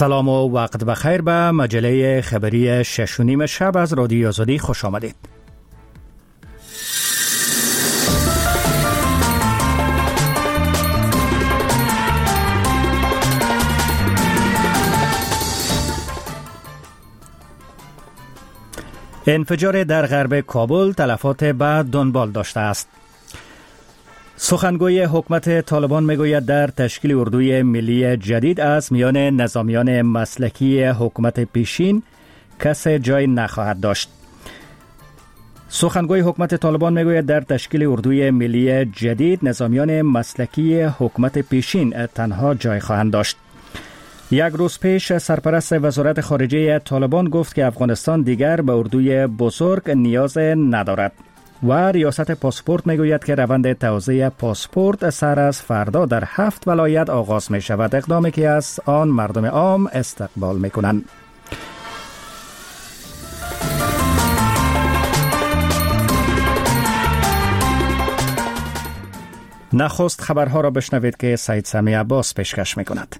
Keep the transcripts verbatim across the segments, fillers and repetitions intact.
سلام و وقت بخیر به مجله خبری شش و نیم شب از رادیو آزادی خوش آمدید. انفجار در غرب کابل تلفات به دنبال داشته است. سخنگوی حکومت طالبان میگوید در تشکیل اردوی ملی جدید از میان نظامیان مسلکی حکومت پیشین کس جای نخواهد داشت. سخنگوی حکومت طالبان میگوید در تشکیل اردوی ملی جدید نظامیان مسلکی حکومت پیشین تنها جای خواهند داشت. یک روز پیش سرپرست وزارت خارجه طالبان گفت که افغانستان دیگر به اردوی بزرگ نیاز ندارد و ریاست پاسپورت میگوید که روند توزیع پاسپورت سر از فردا در هفت ولایت آغاز می شود، اقدامی که از آن مردم عام استقبال می کنند. نخست خبرها را بشنوید که سید سمی عباس پیشکش می کند.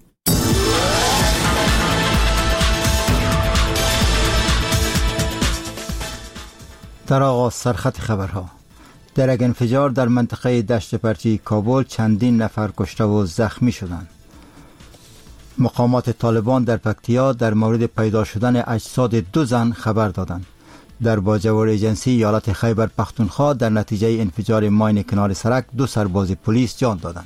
در آغاز سرخط خبرها: در یک انفجار در منطقه دشت پرچی کابل چندین نفر کشته و زخمی شدند. مقامات طالبان در پکتیا در مورد پیدا شدن اجساد دو زن خبر دادند. در باجوور ایجنسی ایالت خیبر پختونخوا در نتیجه انفجار ماین کنار سرک دو سرباز پلیس جان دادند.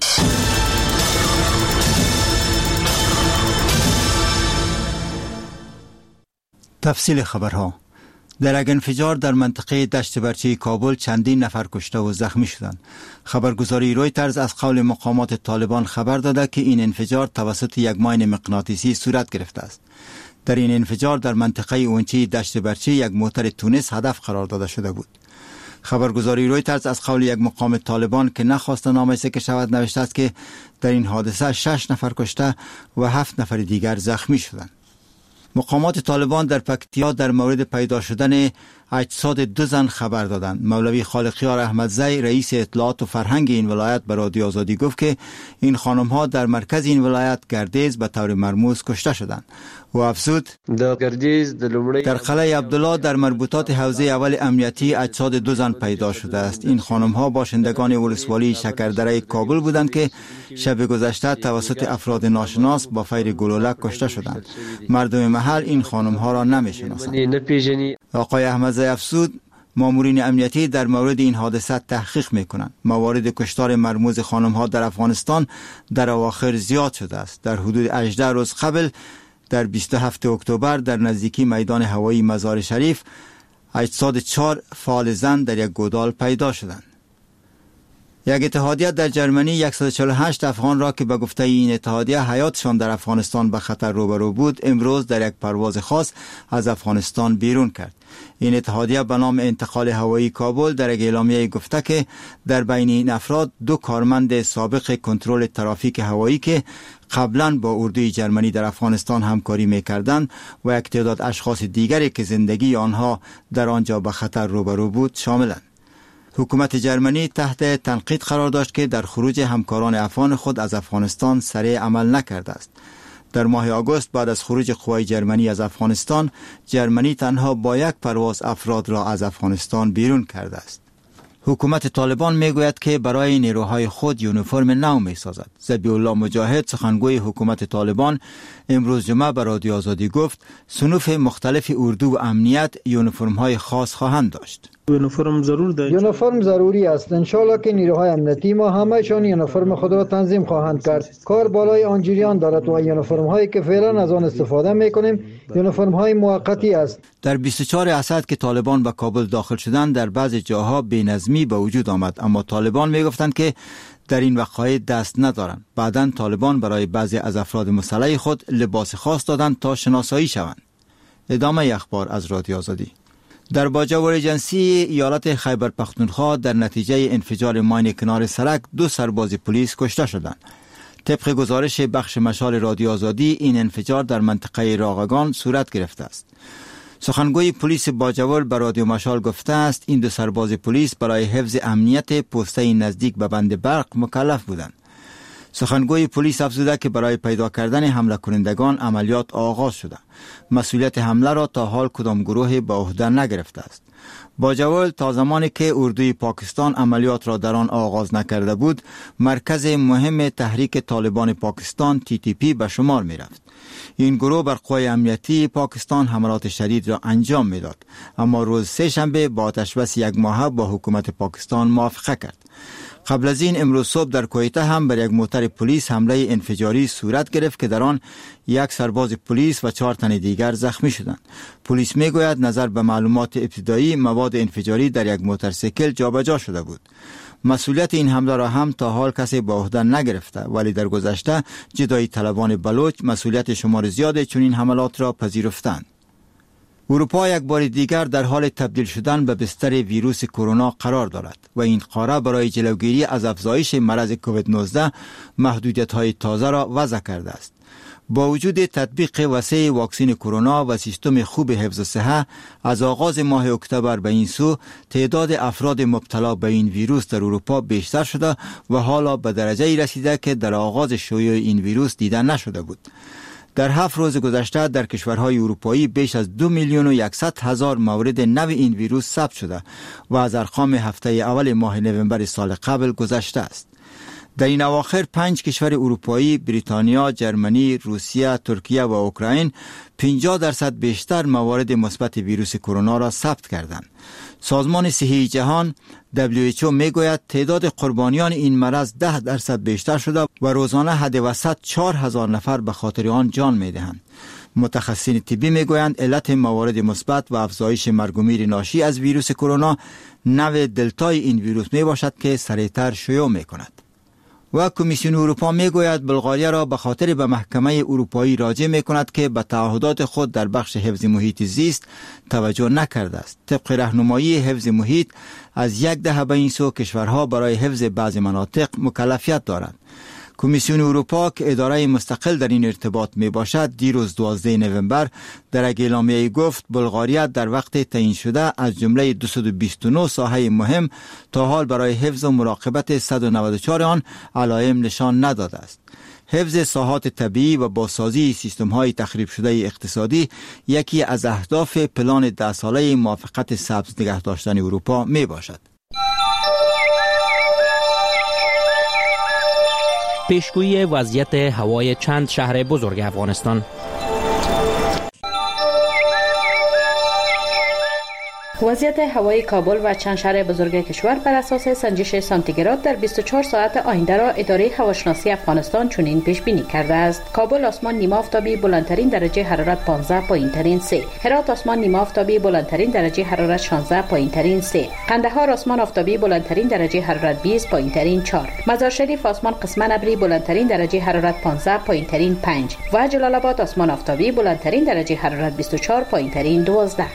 تفصیل خبرها: در یک انفجار در منطقه دشت برچی کابل چندین نفر کشته و زخمی شدند. خبرگزاری رویترز از قول مقامات طالبان خبر داده که این انفجار توسط یک ماین مغناطیسی صورت گرفته است. در این انفجار در منطقه اونچی دشت برچی یک موتر تونس هدف قرار داده شده بود. خبرگزاری رویترز از قول یک مقام طالبان که نخواست نامش ذکر شود نوشته است که در این حادثه شش نفر کشته و هفت نفر دیگر زخمی شدند. مقامات طالبان در پکتیا در مورد پیدا شدن اجساد دو زن خبر دادند. مولوی خالقیار احمدزی رئیس اطلاعات و فرهنگ این ولایت به رادیو آزادی گفت که این خانم ها در مرکز این ولایت گردیز به طور مرموز کشته شدند و افزود در گردیز در قلعه عبدالله در مربوطات حوزه اول امنیتی اجساد دو زن پیدا شده است. این خانم ها باشندگان ولسوالی شکردره کابل بودند که شب گذشته توسط افراد ناشناس با فیر گلوله کشته شدند. مردم محل این خانم ها را نمی‌شناسند. آقای احمدزی افزود مامورین امنیتی در مورد این حادثه تحقیق میکنند. موارد کشتار مرموز خانم ها در افغانستان در اواخر زیاد شده است. در حدود هجده روز قبل در بیست و هفتم اکتبر در نزدیکی میدان هوایی مزار شریف اجساد چهار فعال زن در یک گودال پیدا شدند. یک اتحادیه در جرمنی صد و چهل و هشت افغان را که به گفته این اتحادیه حیاتشان در افغانستان به خطر روبرو بود امروز در یک پرواز خاص از افغانستان بیرون کرد. این اتحادیه به نام انتقال هوایی کابل در یک اعلامیه گفته که در بین این افراد دو کارمند سابق کنترل ترافیک هوایی که قبلا با اردوی جرمنی در افغانستان همکاری می‌کردند و یک تعداد اشخاص دیگری که زندگی آنها در آنجا به خطر روبرو بود شاملند. حکومت جرمنی تحت تنقید قرار داشت که در خروج همکاران افغان خود از افغانستان سریع عمل نکرده است. در ماه آگوست بعد از خروج قوای جرمنی از افغانستان، جرمنی تنها با یک پرواز افراد را از افغانستان بیرون کرده است. حکومت طالبان میگوید که برای نیروهای خود یونیفرم نو میسازد. ذبیح الله مجاهد سخنگوی حکومت طالبان امروز جمعه به رادیو آزادی گفت صنوف مختلف اردو و امنیت یونیفرم های خاص خواهند داشت. یونیفرم ضرور دارد. یونیفرم ضروری است. ان شاءالله که نیروهای امنیتی ما همه‌شان یونیفرم خود را تنظیم خواهند کرد. کار بالای آن جریان دارد و یونیفرم هایی که فعلا از آن استفاده میکنیم یونیفرم های موقتی است. در بیست و چهار اسد که طالبان به کابل داخل شدند در بعضی جاها بی‌نظمی به وجود آمد، اما طالبان میگفتند که در این وقایع دست ندارند. بعداً طالبان برای بعضی از افراد مسلح خود لباس خاص دادند تا شناسایی شوند. ادامه اخبار از رادیو آزادی. در باجوور ایجنسی ایالت خیبر پختونخوا در نتیجه انفجار ماین کنار سرک دو سرباز پلیس کشته شدند. طبق گزارش بخش مشال رادیو آزادی این انفجار در منطقه راغگان صورت گرفته است. سخنگوی پلیس باجوور به رادیو مشال گفته است این دو سرباز پلیس برای حفظ امنیت پسته نزدیک به بند برق مکلف بودند. سخنگوی پلیس افزوده که برای پیدا کردن حمله کنندگان عملیات آغاز شده. مسئولیت حمله را تا حال کدام گروه به عهده نگرفته است. با جوال تا زمانی که اردوی پاکستان عملیات را در آن آغاز نکرده بود، مرکز مهم تحریک طالبان پاکستان تی تی پی به شمار می رفت. این گروه بر قوای امنیتی پاکستان حملات شدید را انجام می داد، اما روز سه شنبه با آتشبس یک ماهه با حکومت پاکستان موافقه کرد. قبل از این امروز صبح در کویته هم بر یک موتر پلیس حمله انفجاری صورت گرفت که در آن یک سرباز پلیس و چهار تن دیگر زخمی شدند. پلیس میگوید نظر به معلومات ابتدایی مواد انفجاری در یک موتورسیکل جابجا شده بود. مسئولیت این حمله را هم تا حال کسی به عهده نگرفته، ولی در گذشته جدایی طلبان بلوچ مسئولیت شمار زیاد چنین حملات را پذیرفتند. اروپا یک بار دیگر در حال تبدیل شدن به بستر ویروس کرونا قرار دارد و این قاره برای جلوگیری از افزایش مرض کووید نوزده محدودیت‌های تازه را وضع کرده است. با وجود تطبیق وسیع واکسن کرونا و سیستم خوب حفظ صحت، از آغاز ماه اکتبر به این سو تعداد افراد مبتلا به این ویروس در اروپا بیشتر شده و حالا به درجه‌ای رسیده که در آغاز شیوع این ویروس دیده نشده بود. در هفت روز گذشته در کشورهای اروپایی بیش از دو میلیون و یکصد هزار مورد نو این ویروس ثبت شده و از ارقام هفته اول ماه نوامبر سال قبل گذشته است. در این اواخر پنج کشور اروپایی، بریتانیا، جرمنی، روسیه، ترکیه و اوکراین پنجاه درصد بیشتر موارد مثبت ویروس کرونا را ثبت کردند. سازمان صحی جهان دبلیو اچ او میگوید تعداد قربانیان این مرض ده درصد بیشتر شده و روزانه حد وسط چهار هزار نفر به خاطر آن جان میدهند. متخصصین طبی میگویند علت موارد مثبت و افزایش مرگ و میر ناشی از ویروس کرونا نوع دلتای این ویروس می باشد که سریعتر شیوع می کند. و کمیسیون اروپا میگوید بلغاریا را به خاطر به محکمه اروپایی راجع می کند که به تعهدات خود در بخش حفظ محیط زیست توجه نکرده است. طبق راهنمایی حفظ محیط از یک دهه به این سو کشورها برای حفظ بعض مناطق مکلفیت دارند. کمیسیون اروپا که اداره مستقل در این ارتباط می باشد دیروز دوازده نوامبر در یک اعلامیه گفت بلغاریا در وقت تعیین شده از جمله دویست و بیست و نه ساحه مهم تا حال برای حفظ و مراقبت صد و نود و چهار آن علائم نشان نداده است. حفظ ساحات طبیعی و بازسازی سیستم‌های تخریب شده اقتصادی یکی از اهداف پلان ده ساله موافقت سبز نگه داشتن اروپا می باشد. پیشگویی وضعیت هوای چند شهر بزرگ افغانستان. وضعیت هوای کابل و چند شهر بزرگ کشور بر اساس سنجش سانتیگراد در بیست و چهار ساعت آینده را اداره هواشناسی افغانستان چنین پیش بینی کرده است. کابل آسمان نیمه آفتابی بلندترین درجه حرارت پانزده، پایینترین سه. هرات آسمان نیمه آفتابی بلندترین درجه حرارت شانزده، پایینترین سه. قندهار آسمان آفتابی بلندترین درجه حرارت بیست، پایینترین چهار. مزار شریف آسمان قسما ابری بلندترین درجه حرارت پانزده، پایینترین پنج و جلال آباد آسمان آفتابی بلندترین درجه حرارت بیست و چهار، پایینترین دوازده.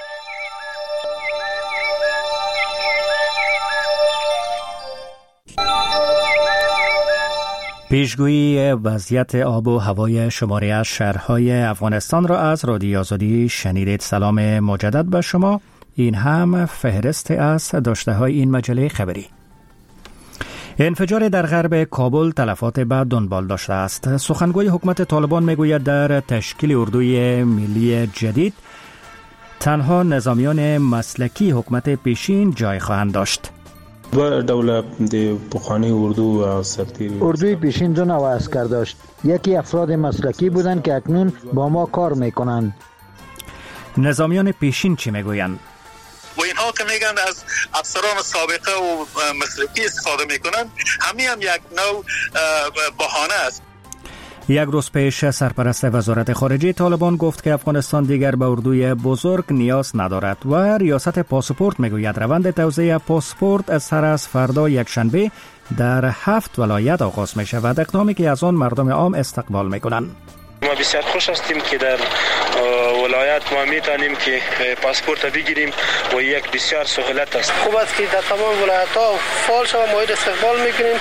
پیشگویی وضعیت آب و هوای شماره از شهرهای افغانستان را از رادیو آزادی شنیدید. سلام مجدد به شما. این هم فهرست از داشته های این مجله خبری. انفجار در غرب کابل تلفات به دنبال داشته است. سخنگوی حکومت طالبان میگوید در تشکیل اردوی ملی جدید تنها نظامیان مسلکی حکومت پیشین جای خواهند داشت. دو ډول د پخوانی اردو و سرتیری اردوی پیشین دو نوع عسکر داشت. یکی افراد مسلکی بودند که اکنون با ما کار میکنند. نظامیان پیشین چی میگویند؟ و اینها که میگن از افسران سابقه و مسلکی استفاده میکنن، همین هم یک نوع بهانه است. یک روز پیش سرپرست وزارت خارجه طالبان گفت که افغانستان دیگر به اردوی بزرگ نیاز ندارد و ریاست پاسپورت میگوید روند توزیع پاسپورت از سر از فردا یک شنبه در هفت ولایت آغاز می شود، اقدامی که از آن مردم عام استقبال می کنند. ما بسیار خوش هستیم که در ولایت ما میتونیم که پاسپورت بگیریم و یک بسیار سهولت است. خوب است که در تمام ولایت ها فعال شویم، ما استقبال میکنیم.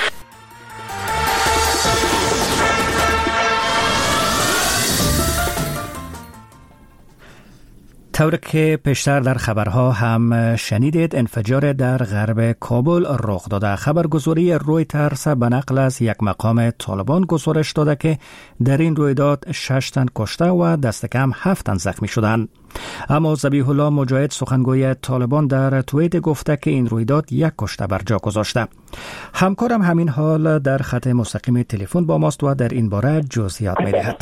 طور که پیشتر در خبرها هم شنیدید، انفجار در غرب کابل رخ داده. خبرگزاری رویترز به نقل از یک مقام طالبان گزارش داده که در این رویداد شش تن کشته و دست کم هفت تن زخمی شدند. اما ذبیح الله مجاهد سخنگوی طالبان در توییت گفته که این رویداد یک کشته بر جا گذاشته. همکارم همین حال در خط مستقیم تلفن با ماست و در این باره جزئیات می‌دهد.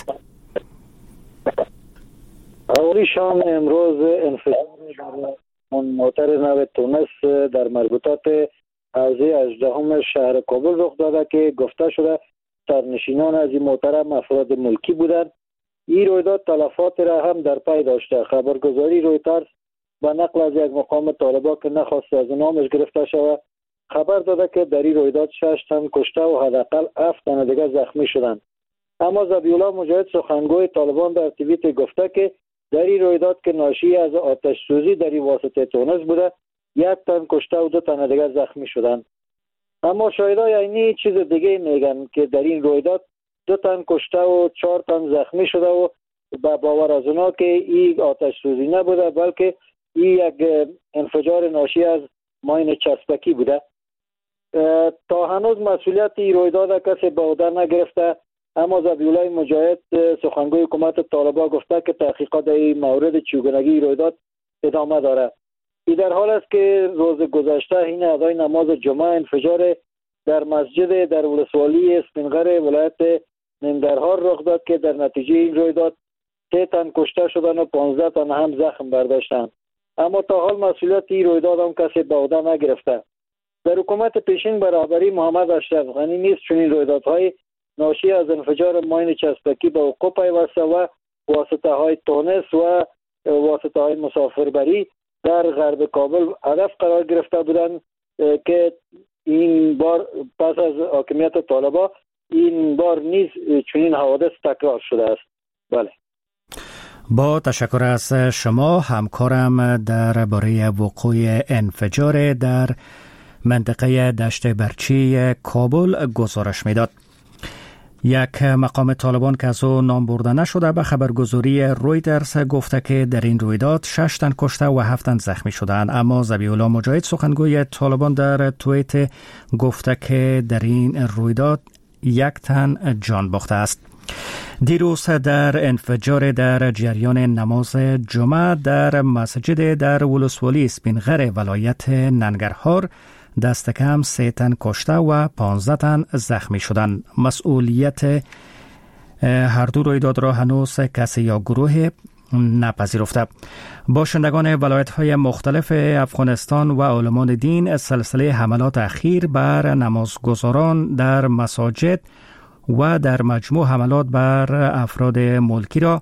اولی شام امروز انفجار در موتر نو تونس در مربوطات حوزه هجدهم شهر کابل رخ داده که گفته شده سرنشینان از این موتر افراد ملکی بودند. این رویداد تلفات را هم در پی داشته. خبرگزاری رویترز به نقل از یک مقام طالبان که نخواست از نامش گرفته شود خبر داده که در این رویداد شش تن کشته و حداقل هفت تن دیگر زخمی شدند. اما ذبیح الله مجاهد سخنگوی طالبان در توییت گفته که در این رویداد که ناشی از آتش سوزی در این واسطه تونس بوده، یک تن کشته و دو تن دیگر زخمی شدند. اما شاهدای عینی چیز دیگه میگن که در این رویداد دو تن کشته و چهار تن زخمی شده و با باور از اونا که این آتش سوزی نبوده بلکه این یک انفجار ناشی از ماین چسبکی بوده. تا هنوز مسئولیت این رویداد کسی به عهده نگرفته، اما ذبیح الله مجاهد سخنگوی حکومت طالبان گفته که تحقیقات در این مورد چگونگی رویداد ادامه داره. این در حال است که روز گذشته این ادای نماز جمعه انفجار در مسجد در ولسوالی اسپینغر ولایت ننگرهار رخ داد که در نتیجه این رویداد سه تن کشته شدند و پانزده تن هم زخم برداشتند. اما تا حال مسئولیت این رویداد هم کسی به عهده نگرفته. در حکومت پیشین به رهبری محمد اشرف غنی نیز چنین رویدادهای ناشی از انفجار ماین چسبکی به وقوع پیوسته و واسطه های تونس و واسطه های مسافربری در غرب کابل هدف قرار گرفته بودند که این بار پس از حاکمیت طالبان این بار نیز چنین حوادث تکرار شده است. بله. با تشکر از شما. همکارم در باره وقوع انفجار در منطقه دشت برچی کابل گزارش میداد. یک مقام طالبان که از او نام برده نشده به خبرگزاری رویترز گفته که در این رویداد شش تن کشته و هفت تن زخمی شدند. اما ذبیح الله مجاهد سخنگوی طالبان در توییت گفته که در این رویداد یک تن جان باخته است. دیروز در انفجار در جریان نماز جمعه در مسجد در ولسوالی اسپینغر ولایت ننگرهار دست کم سه تن کشته و پانزده تن زخمی شدند. مسئولیت هر دو رویداد را هنوز کسی یا گروه نپذیرفته. باشندگان ولایت‌های مختلف افغانستان و علمان دین سلسله حملات اخیر بر نمازگزاران در مساجد و در مجموع حملات بر افراد ملکی را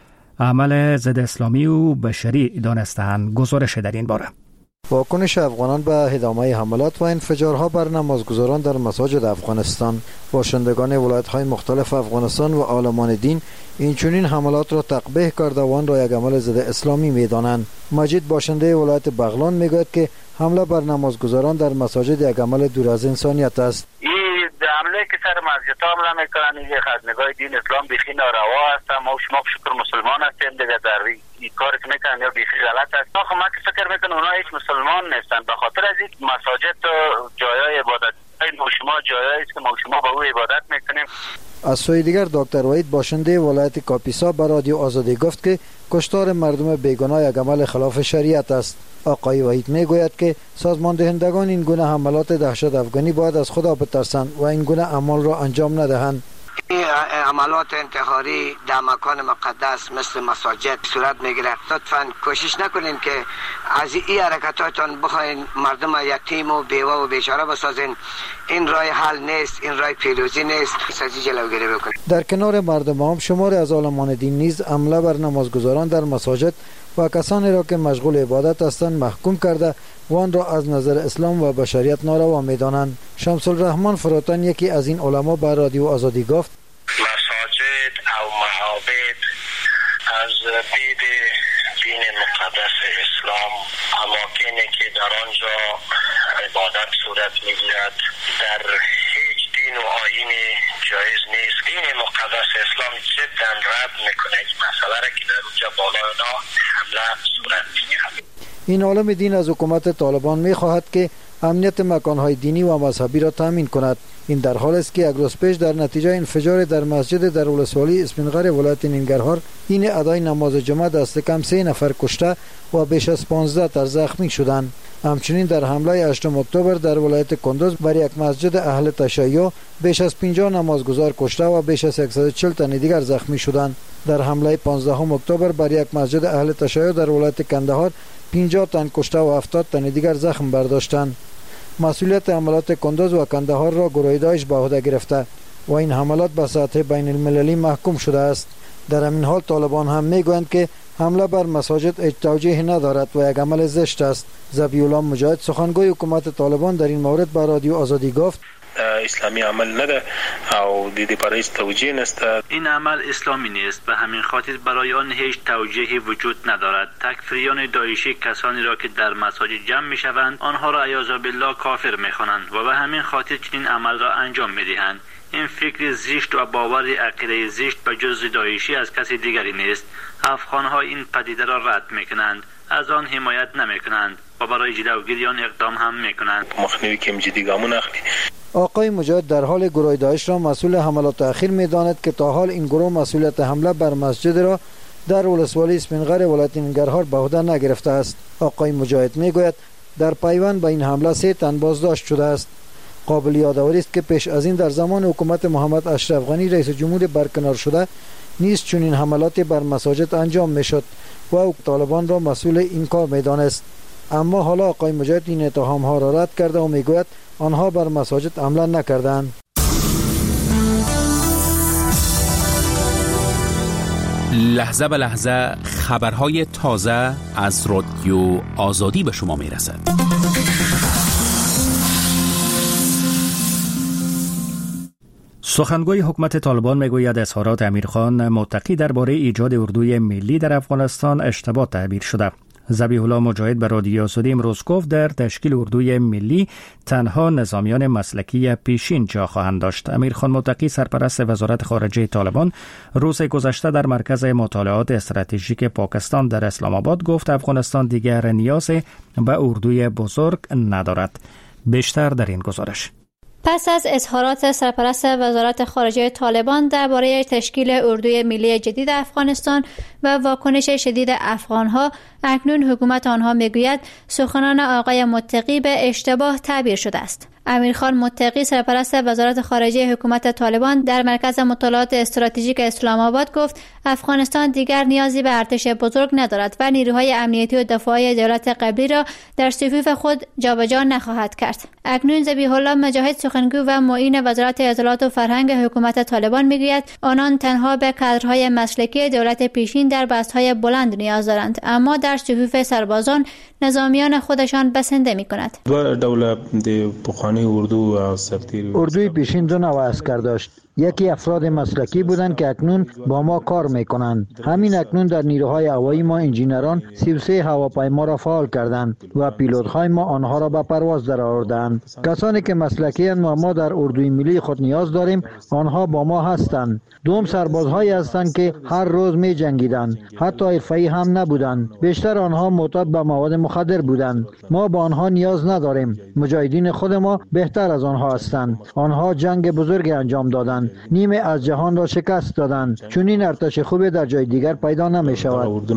عمل ضد اسلامی و بشری دانستند. گزارش در این باره. واکنش افغانان به ادامه حملات و انفجارها بر نمازگزاران در مساجد افغانستان. باشندگان ولایت‌های مختلف افغانستان و عالمان دین این چنین حملات را تقبیح کرده و آن را یک عمل ضد اسلامی می‌دانند. مجید باشنده ولایت بغلان میگوید که حمله بر نمازگزاران در مساجد یک عمل دور از انسانیت است. حمله که سر مسجد ها حمله میکنن این از نگاه دین اسلام بیخی ناروا است. ما شما شکر مسلمان هستیم دیگه در این کاری که میکنن یا بیخی غلط است. خب من که فکر میکنم اونا هیچ مسلمان نیستن به خاطر از این مساجد و جایای عبادت ما شما جایایی است که ما شما به او عبادت میکنیم. از سوی دیگر دکتر وحید باشنده ولایت کاپیسا به رادیو آزادی گفت که کشتار مردم بیگناه یک عمل خلاف شریعت است. آقای وحید میگوید که سازمان دهندگان این گونه حملات دهشت افغانی باید از خدا بترسند و این گونه اعمال را انجام ندهند. این عملات انتحاری در مکان مقدس مثل مساجد صورت میگیره. لطفاً کوشش نکنین که از این حرکتاتون بخواین مردم یتیم و بیوه و بیچاره بسازین. این راه حل نیست، این راه پیروزی نیست. سازی جلوگیری بکنین. در کنار مردم هم شمار از عالمان دین نیز حمله بر نمازگزاران در مساجد و کسانی را که مشغول عبادت هستند محکوم کرده و آن را از نظر اسلام و بشریت ناروا می‌دانند. شمس الرحمن فروتن یکی از این علما به رادیو آزادی گفت مساجد او معابد از بید دین مقدس اسلام اماکنی که در آنجا عبادت صورت می‌گیرد در هیچ دین و آیین جایز نیست. دین مقدس اسلام جدا رد میکنه این مسئله را که در اونجا بالای اونا حمله صورت این عالم دین از حکومت طالبان می خواهد که امنیت مکانهای دینی و مذهبی را تامین کند. این در حال است که یک روز پیش در نتیجه انفجار در مسجد در ولسوالی اسفندقر ولایت ننگرهار این ادای نماز جمعه دست کم سه نفر کشته و بیش از پانزده تن زخمی شدند. همچنین در حمله هشتم اکتبر در ولایت کندوز بر یک مسجد اهل تشیع بیش از پنجاه نمازگزار کشته و بیش از صد و چهل تن دیگر زخمی شدند. در حمله پانزدهم اکتبر بر یک مسجد اهل تشیع در ولایت کندهار پنجاه تن کشته و هفتاد تن دیگر زخم برداشتند. مسئولیت حملات کندوز و کندهار را گروه داعش به عهده گرفته و این حملات به سطح بین المللی محکوم شده است. در همین حال طالبان هم میگویند که حمله بر مساجد هیچ توجیه ندارد و یک عمل زشت است. ذبیح الله مجاهد سخنگوی حکومت طالبان در این مورد به رادیو آزادی گفت اسلامی عمل نده او د دې برای توجیه نسته. این عمل اسلامی نیست، به همین خاطر برای آن هیچ توجیهی وجود ندارد. تکفیریان داعشی کسانی را که در مساجد جمع می شوند آنها را عیاذ بالله کافر می خوانند و به همین خاطر چنین عمل را انجام می دهند. این فکر زشت و باور عقیده زشت به جز داعشی از کسی دیگری نیست. افغان‌ها این پدیده را رد می کنند، از آن حمایت نمی کنند و برای جلوگیری آن اقدام هم می کنند. مخنیوی که جدی گامون اخلی. آقای مجاهد در حال گروه داعش را مسئول حملات اخیر می داند که تا حال این گروه مسئولیت حمله بر مسجد را در ولسوالی اسفندقر ولایت ننگرهار به عهده نگرفته است. آقای مجاهد می گوید در پیوند به این حمله سه تن بازداشت شده است. قابل یادآوری است که پیش از این در زمان حکومت محمد اشرف غنی رئیس جمهور برکنار شده نیز چنین حملات بر مساجد انجام می شد و او طالبان را مسئول این کار می دانست. اما حالا آقای مجاهد این اتهام ها را رد کرده و می گوید آنها بر مساجد حمله نکردند. لحظه به لحظه خبرهای تازه از رادیو آزادی به شما می رسد. سخنگوی حکومت طالبان میگوید اظهارات امیرخان متقی درباره ایجاد اردوی ملی در افغانستان اشتباه تعبیر شده. ذبیح الله مجاهد به رادیو آزادی امروز گفت در تشکیل اردوی ملی تنها نظامیان مسلکی پیشین جا خواهند داشت. امیرخان متقی سرپرست وزارت خارجه طالبان روز گذشته در مرکز مطالعات استراتژیک پاکستان در اسلام آباد گفت افغانستان دیگر نیاز به اردوی بزرگ ندارد. بیشتر در این گزارش. پس از اظهارات سرپرست وزارت خارجه طالبان درباره تشکیل اردوی ملی جدید افغانستان و واکنش شدید افغانها، اکنون حکومت آنها میگوید سخنان آقای متقی به اشتباه تعبیر شده است. امیرخان متقی سرپرست وزارت خارجه حکومت طالبان در مرکز مطالعات استراتژیک اسلام آباد گفت افغانستان دیگر نیازی به ارتش بزرگ ندارد و نیروهای امنیتی و دفاعی دولت قبلی را در صفوف خود جابجا نخواهد کرد. اکنون ذبیح الله مجاهد سخنگو و معین وزارت اطلاعات و فرهنگ حکومت طالبان میگوید آنان تنها به کادرهای مسلکی دولت پیشین در بستهای بلند نیاز دارند، اما در صفوف سربازان نظامیان خودشان بسنده می‌کند. دو دوله د پخوانی اردو سرتیری اردوی پیشین دو نوع عسکر داشت. یکی افراد مسلکی بودند که اکنون با ما کار میکنند. همین اکنون در نیروهای هوایی ما انجینران سی و سه هواپیما را فعال کردند و پیلوت‌های ما آنها را به پرواز درآوردند. کسانی که مسلکی اند و ما در اردوی ملی خود نیاز داریم آنها با ما هستند. دوم سربازهایی هستند که هر روز می جنگیدند، حتی حرفه‌ای هم نبودند. بیشتر آنها معتاد به مواد مخدر بودند. ما با آنها نیاز نداریم. مجاهدین خود ما بهتر از آنها هستند. آنها جنگ بزرگ انجام دادند، نیمه از جهان را شکست دادند. چون این ارتش خوبی در جای دیگر پیدا نمی شود.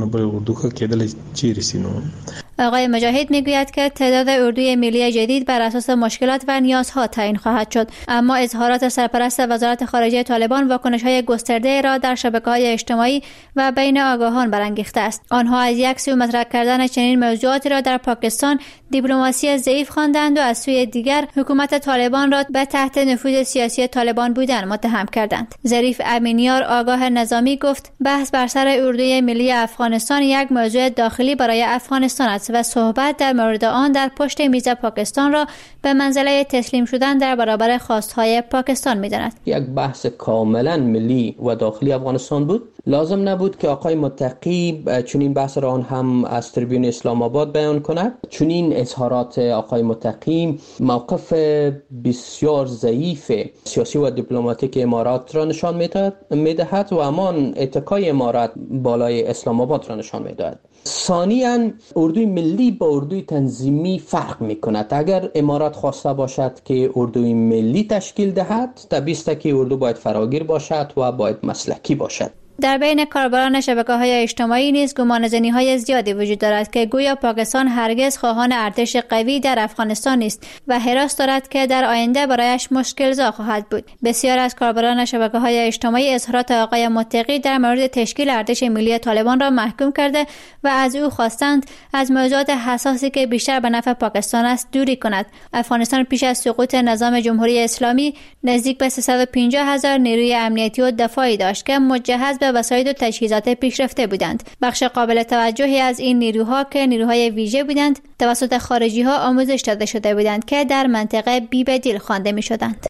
آقای مجاهد میگوید که تعداد اردوی ملی جدید بر اساس مشکلات و نیازها تعیین خواهد شد، اما اظهارات سرپرست وزارت خارجه طالبان واکنش‌های گسترده را در شبکه‌های اجتماعی و بین آگاهان برانگیخته است. آنها از یک سو مطرح کردن چنین موضوعاتی را در پاکستان دیپلماسی ضعیف خواندند و از سوی دیگر حکومت طالبان را به تحت نفوذ سیاسی طالبان بودن متهم کردند. ظریف امینیار آگاه نظامی گفت بحث بر سر اردوی ملی افغانستان یک موضوع داخلی برای افغانستان است و صحبت در مورد آن در پشت میز پاکستان را به منزله تسلیم شدن در برابر خواستهای پاکستان می‌داند. یک بحث کاملا ملی و داخلی افغانستان بود. لازم نبود که آقای متقی چنین بحث را هم از تریبیون اسلام آباد بیان کند. چنین اظهارات آقای متقی موقف بسیار ضعیف سیاسی و دیپلماتیک امارات را نشان می‌دهد و همان اتکای امارات بالای اسلام آباد را نشان می‌دهد. ثانیاً اردوی ملی با اردوی تنظیمی فرق میکند. اگر امارات خواسته باشد که اردوی ملی تشکیل دهد، طبیعی است که اردو باید فراگیر باشد و باید مسلکی باشد. در بین کاربران شبکه‌های اجتماعی نیز گمانه‌زنی‌های زیادی وجود دارد که گویا پاکستان هرگز خواهان ارتش قوی در افغانستان نیست و حراس دارد که در آینده برایش مشکل‌زا خواهد بود. بسیار از کاربران شبکه‌های اجتماعی اظهارات آقای متقی در مورد تشکیل ارتش ملی طالبان را محکوم کرده و از او خواستند از موضوعات حساسی که بیشتر به نفع پاکستان است دوری کند. افغانستان پیش از سقوط نظام جمهوری اسلامی نزدیک به سیصد و پنجاه هزار نیروی امنیتی و دفاعی داشت که مجهز به وسایل و تجهیزات پیشرفته بودند. بخش قابل توجهی از این نیروها که نیروهای ویژه بودند توسط خارجی ها آموزش داده شده بودند که در منطقه بی بدیل خوانده می شدند.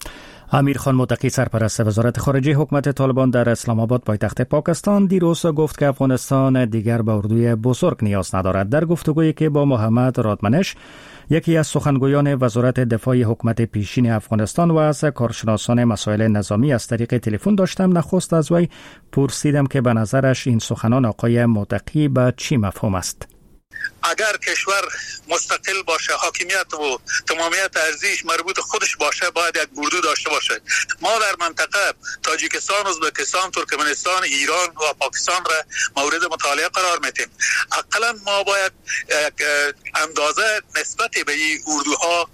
امیر خان متقی سرپرست وزارت خارجه حکومت طالبان در اسلام آباد پایتخت پاکستان دیروز گفت که افغانستان دیگر به اردوی بزرگ نیاز ندارد. در گفتگویی که با محمد رادمنش یکی از سخنگویان وزارت دفاع حکومت پیشین افغانستان و از کارشناسان مسائل نظامی از طریق تلفن داشتم، نخست از وی پرسیدم که به نظرش این سخنان آقای متقی به چی مفهوم است. اگر کشور مستقل باشه، حاکمیت و تمامیت ارضیش مربوط خودش باشه، باید یک اردو داشته باشه. ما در منطقه تاجیکستان، ازبکستان، ترکمنستان، ایران و پاکستان را مورد مطالعه قرار میدیم. اقلا ما باید یک اندازه نسبت به این اردوها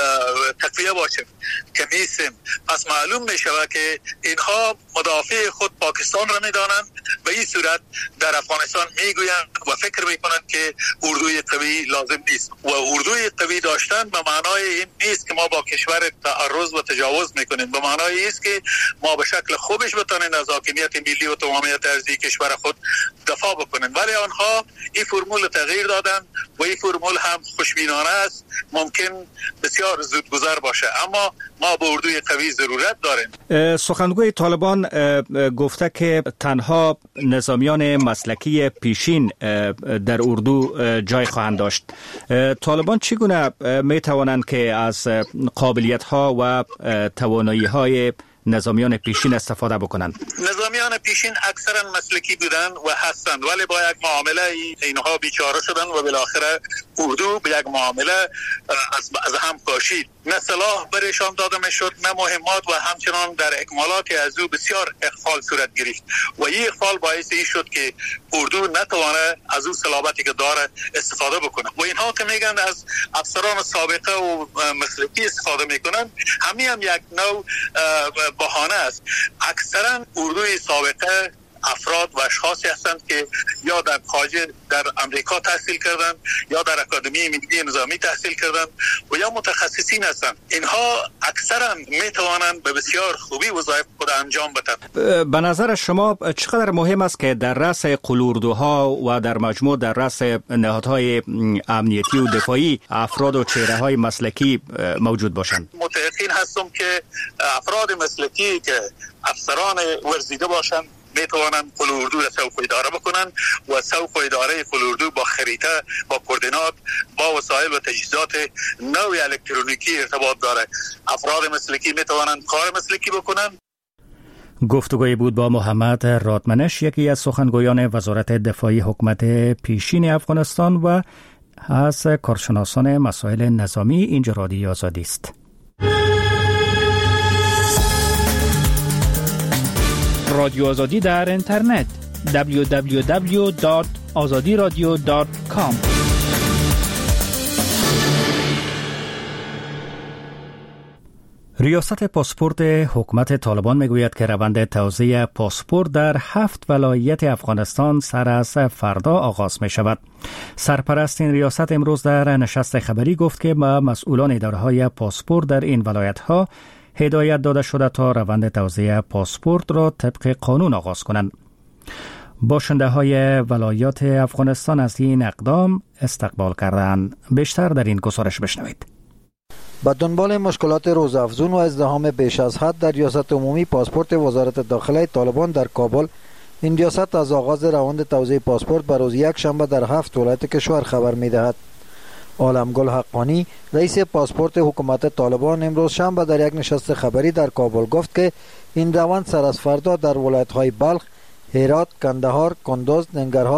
تقویه باشیم که میسیم. پس معلوم میشه که اینها مدافع خود پاکستان را میدانند و این صورت در افغانستان میگویند و فکر میکنند که اردوی قوی لازم نیست و اردوی قوی داشتن به معنای این نیست که ما با کشور تعرض و تجاوز میکنیم، به معنای است که ما به شکل خوبش بتانیم از حاکمیت ملی و تمامیت ارضی کشور خود دفاع بکنیم. ولی آنها این فرمول تغییر دادن و این فرمول هم خوشبینانه است، ممکن بسیار زود گذر باشه، اما ما به اردوی قوی ضرورت داریم. سخنگوی طالبان گفته که تنها نظامیان مسلکی پیشین در اردو جای خواهند داشت. طالبان چگونه می توانند که از قابلیت ها و توانایی های نظامیان پیشین استفاده بکنند؟ نظامیان پیشین اکثرا مسلکی بودن و هستند، ولی با یک معامله اینها بیچاره شدن و بالاخره اردو به یک معامله از, از هم پاشید. نه سلاح برشان داده می شد، نه مهمات، و همچنان در اکمالات از او بسیار اخفال صورت گرفت و این اخفال باعث این شد که اردو نتوانه از او صلابتی که داره استفاده بکنه. و اینها که میگن از افسران سابقه و مسلکی استفاده میکنن، همین هم یک نوع بهانه است. اکثرا اردوی سابقه افراد و اشخاصی هستند که یا در خارج در امریکا تحصیل کردند یا در اکادمی ملی نظامی تحصیل کردند و یا متخصصین هستند. اینها اکثرا می توانند به بسیار خوبی وظایف خود انجام بدهند. به نظر شما چقدر مهم است که در رأس قلوردوها و در مجموع در رأس نهادهای امنیتی و دفاعی افراد و چهره‌های مسلکی موجود باشند؟ متأکد هستم که افراد مسلکی که افسران ورزیده باشند می توانند قلوردو را سوق اداره بکنند و سوق اداره قلوردو با خریطه، با کوردینات، با وسایل و تجهیزات نوع الکترونیکی ارتباط داره. افراد مسلکی می توانند کار مسلکی بکنند. گفتگوی بود با محمد رادمنش، یکی از سخنگویان وزارت دفاعی حکومت پیشین افغانستان و از کارشناسان مسائل نظامی. اینجا رادیو آزادی است. رادیو آزادی در اینترنت دبلیو دبلیو دبلیو دات آزادی رادیو دات کام. ریاست پاسپورت حکومت طالبان میگوید که روند توزیع پاسپورت در هفت ولایت افغانستان سر از فردا آغاز می شود. سرپرست این ریاست امروز در نشست خبری گفت که با مسئولان اداره‌های پاسپورت در این ولایت‌ها هدایت داده شده تا روند توزیع پاسپورت را طبق قانون آغاز کنند. باشنده های ولایات افغانستان از این اقدام استقبال کردند. بیشتر در این گزارش بشنوید. با دنبال مشکلات روزافزون و ازدحام بیش از حد در ریاست عمومی پاسپورت وزارت داخله طالبان در کابل، این ریاست از آغاز روند توزیع پاسپورت به روز یک شنبه در هفت ولایت کشور خبر می‌دهد. عالمگل حقانی رئیس پاسپورت حکومت طالبان امروز شنبه در یک نشست خبری در کابل گفت که این روند سر از فردا در ولایت‌های بلخ، هرات، کندهار، کندوز، ننگرهار،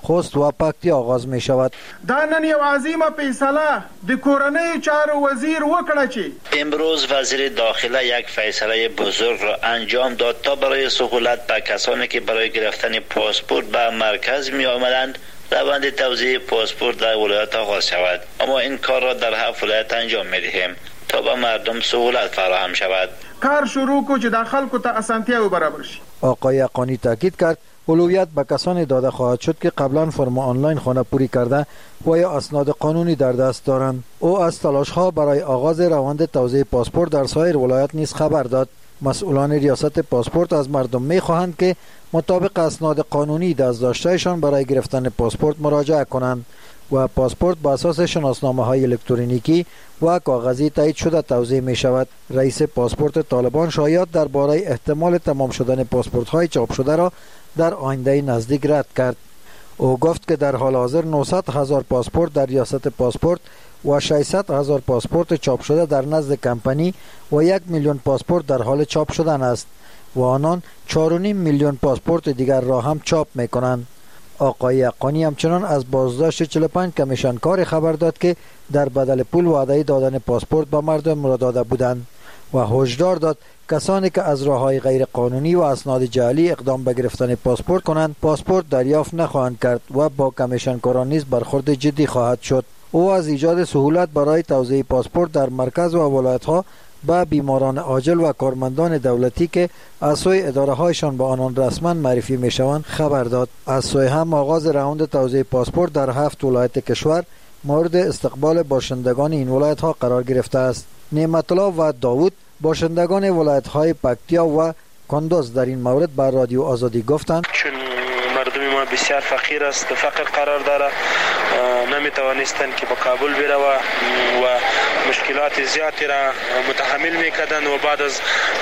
خوست و پکتی آغاز می شود. دا نن یو عظیمه فیصله د کورنۍ چارو وزیر وکړه چې امروز وزیر داخله یک فیصله بزرگ را انجام داد تا برای سهولت به کسانی که برای گرفتن پاسپورت به مرکز می آمدند روند توزیع پاسپورت در ولایت آغاز شود. اما این کار را در هفت ولایت انجام می دهیم تا به مردم سهولت فراهم شود. کار شروع کو چې د خلکو ته اسانتیا برابر شي. آقای حقانی تاکید کرد اولویت به کسانی داده خواهد شد که قبلا فرم آنلاین خانه پوری کرده و یا اسناد قانونی در دست دارند. او از تلاش ها برای آغاز روند توزیع پاسپورت در سایر ولایات نیز خبر داد. مسئولان ریاست پاسپورت از مردم می خواهند که مطابق اسناد قانونی دست داشتهشان برای گرفتن پاسپورت مراجعه کنند و پاسپورت به اساس شناسنامه های الکترونیکی و کاغذی تایید شده توزیع می شود. رئیس پاسپورت طالبان شایعات درباره احتمال تمام شدن پاسپورت های چاپ شده را در آینده نزدیک رد کرد. او گفت که در حال حاضر نهصد هزار پاسپورت در ریاست پاسپورت و ششصد هزار پاسپورت چاپ شده در نزد کمپانی و یک میلیون پاسپورت در حال چاپ شدن است و آنان چهار و نیم میلیون پاسپورت دیگر را هم چاپ می کنند. آقای حقانی همچنان از بازداشت چهل و پنج کمیشنکار خبر داد که در بدل پول وعده دادن پاسپورت به مردم را داده بودند و هشدار داد کسانی که از راه‌های غیر قانونی و اسناد جعلی اقدام به گرفتن پاسپورت کنند پاسپورت دریافت نخواهند کرد و با کمیشنکاران نیز برخورد جدی خواهد شد. او از ایجاد سهولت برای توزیع پاسپورت در مرکز و ولایت‌ها به بیماران عاجل و کارمندان دولتی که از سوی اداره‌هایشان به آنان رسما معرفی می‌شوند خبر داد. از سوی هم آغاز راند توزیع پاسپورت در هفت ولایت کشور مورد استقبال باشندگان این ولایت‌ها قرار گرفته است. نعمت الله و داوود باشندگان ولایت‌های پکتیا و کندوز در این مورد بر رادیو آزادی گفتند چون مردم ما بسیار فقیر است، فقر قرار داره، نمیتوانستند که به کابل بره و مشکلات زیادی را متحمل میکردن و بعد از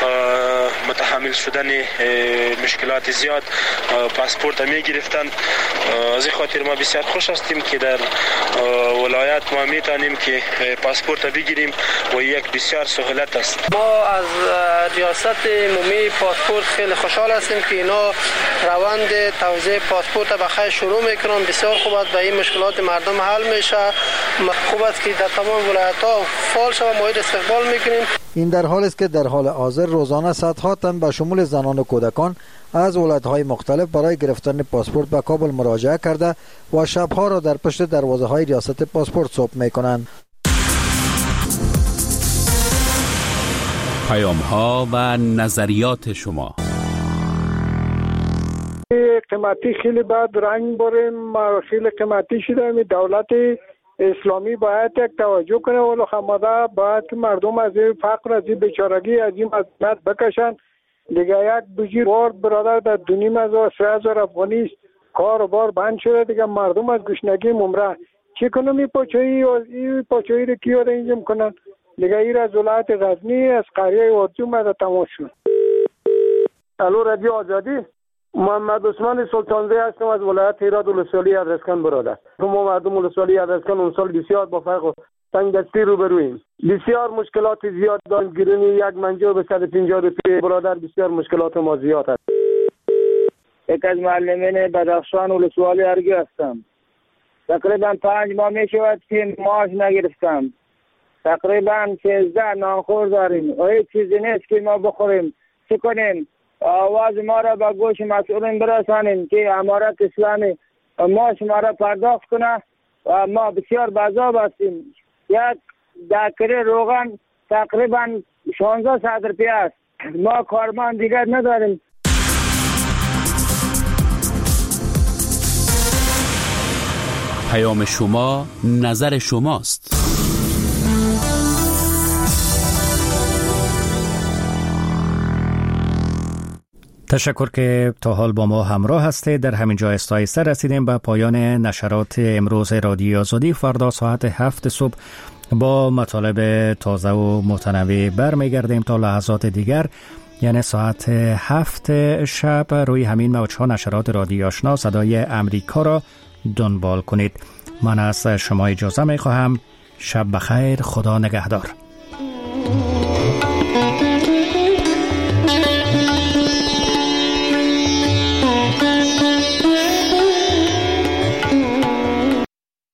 متحمل شدن مشکلات زیاد پاسپورت می گرفتند. از این خاطر ما بسیار خوش هستیم که در ولایت ما میتونیم که پاسپورت بگیریم و یک بسیار سهولت است. ما از ریاست عمومی پاسپورت خیلی خوشحال هستیم که اینا روند توزیع پاسپورت بخیر شروع میکنن. بسیار خوب است، به این مشکلات مردم حل میشه. خوب است که در تمام ولایت‌ها فعال شویم، ما استقبال میکنیم. این در حالی است که در حال حاضر روزانه صدها تن به شمول زنان و کودکان از ولایت‌های مختلف برای گرفتن پاسپورت به کابل مراجعه کرده و شب‌ها را در پشت دروازه‌های ریاست پاسپورت صبح می‌کنند. پیام‌ها و نظریات شما. قیمتی خیلی بد رنگ بریم، خیلی قیمتی شده. می دولت اسلامی باید یک توجه کنه ولو خماده باید که مردم از این فقر، از این بیچارگی، از این مزنت بکشن. دیگه یک بجیر بار برادر در دو نیم هزار سه هزار افغانی است، کار و بار بند شده دیگه. مردم از گشنگی ممره. چی کنم این پاچایی این پاچایی رو کیا را انجام کنن دیگه؟ این از ولایت غزنی از قریه وارجی اومده تماس شد. الو رادیو آزادی، محمد عثمان سلطانزی هستم از ولایت هرات ولسوالی ادرسکن برادر. ما مردم ولسوالی ادرسکن اون سال بسیار با فرق و تنگ دستی روبرویم. بسیار مشکلات زیاد داریم. گرونی یک منجر به صد و پنجاه روپیه برادر، بسیار مشکلات ما زیاد است. یک از معلمین بدخشان ولسوالی ارگی هستم. تقریبا پنج ماه می شود که معاش نگرفتم. تقریبا سیزده نانخور داریم و هیچ چیزی نیست که ما بخوریم. چه کنیم؟ آواز ما را به گوش مسئولین برسانیم که امارت اسلامی ما شما را پرداخت کنه و ما بسیار بذاب هستیم. یک دکره روغن تقریبا شانزده صد روپیه است. ما کارمند دیگر نداریم. پیام شما نظر شماست. تشکر که تا حال با ما همراه هستید. در همین جا آهسته رسیدیم به پایان نشرات امروز رادیو آزادی. فردا ساعت هفت صبح با مطالب تازه و متنوع برمیگردیم. تا لحظات دیگر یعنی ساعت هفت شب روی همین موج‌ها نشرات رادیو آشنا صدای امریکا را دنبال کنید. من از شما اجازه می خواهم. شب بخیر، خدا نگهدار.